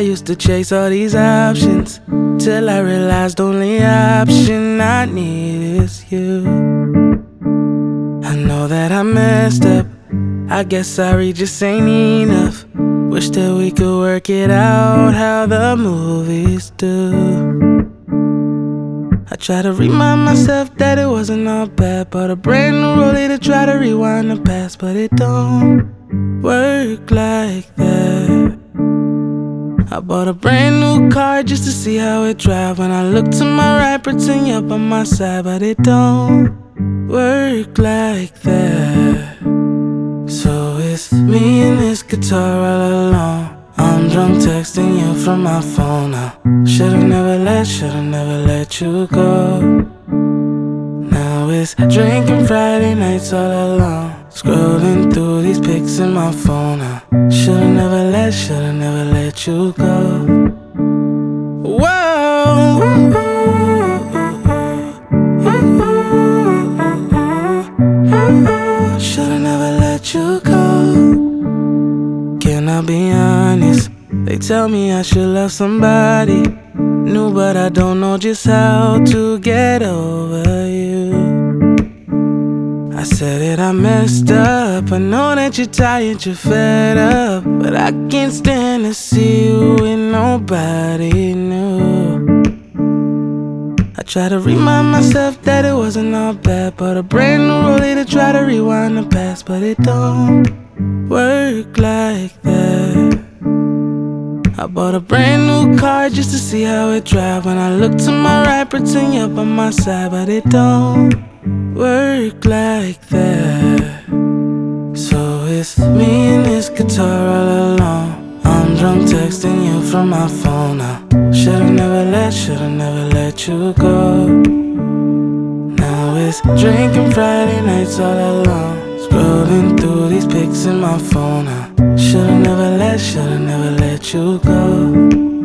used to chase all these options till I realized only option I need is you. I know that I messed up, I guess sorry just ain't enough. Wish that we could work it out how the movies do. I try to remind myself that it wasn't all bad. Bought a brand new rollie to try to rewind the past, but it don't work like that. I bought a brand new car just to see how it drive. When I look to my right, pretend you're by my side, but it don't work like that. So it's me and this guitar all alone. I'm drunk texting you from my phone now. Should've never let you go. Now it's drinking Friday nights all alone. Scrolling through these pics in my phone now. Should've never let you go. Whoa. Should've never let you go. Can I be honest? They tell me I should love somebody new, but I don't know just how to get over you. I said that I messed up, I know that you're tired, you're fed up, but I can't stand to see you with nobody new. I try to remind myself that it wasn't all bad. Bought a brand new rollie to try to rewind the past, but it don't work like that. I bought a brand new car just to see how it drive. When I look to my right, pretend you're by my side, but it don't work like that. So it's me and this guitar all alone. I'm drunk texting you from my phone now. Should've never let you go. Now it's drinking Friday nights all alone. Scrolling through these pics in my phone now. Should've never let you go.